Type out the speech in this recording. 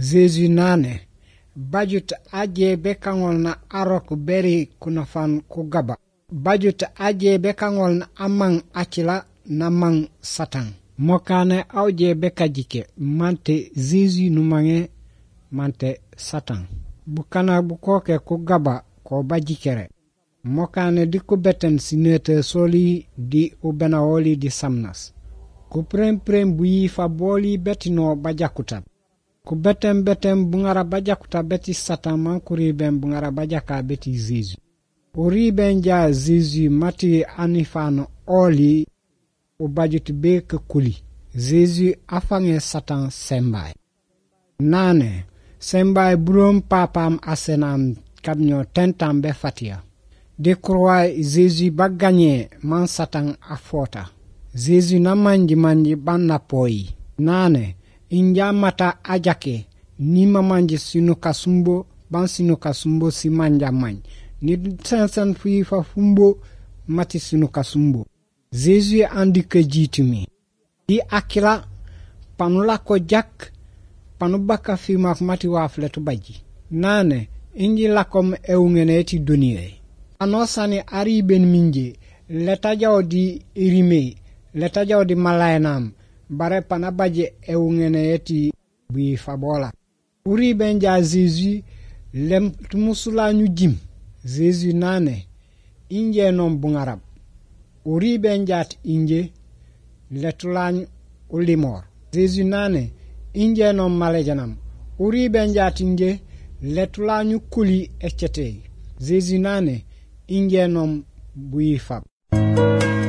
Jésus nane bajut aje be kaŋol na arok beri kuna fan ku gaba. Bajut aje be kaŋol na amang acila na mang satan. Mokane auje be kajike mante Jésus numange mante satan. Bukana bukoke ku gaba ko bajikere. Mokane di ku beten sinete soli di ubena oli di samnas. Ku prem buyi fa boli betino bajakuta. Ku betem bungara bajakuta beti satan mankuri ben bungara bajaka beti Jésus. Uri benja Jésus mati anifano oli u bajut be ke kuli. Jésus afange satan sembai. Nane sembai burom papam asenam kabnyo tentam be fatia. De croix Jésus baganye man satan afota. Jésus na manji banna poi. Nane inja mata ajake ni mamanji sinu kasumbo ban sinu kasumbo si manja manj. Ni sensen fi fa fumbo mati sinu kasumbo. Jésus andi ke jitumi. Di akila panula ko jak panubaka fi mati wafletu baji. Nane inji lakom eungene eti dunie. Anosani ari ben minje letajaw di irime letajaw di malaynam bare panabaje eungene eti bi fabola. Uri benja Jésus lem tumusula ñu jim. Jésus nane inje non bungarab. Uri benjat inje letulañ ulimor. Jésus nane inje non malejanam. Uri benjat inje letulañu kuli ecetey. Jésus nane inje non buyi fab.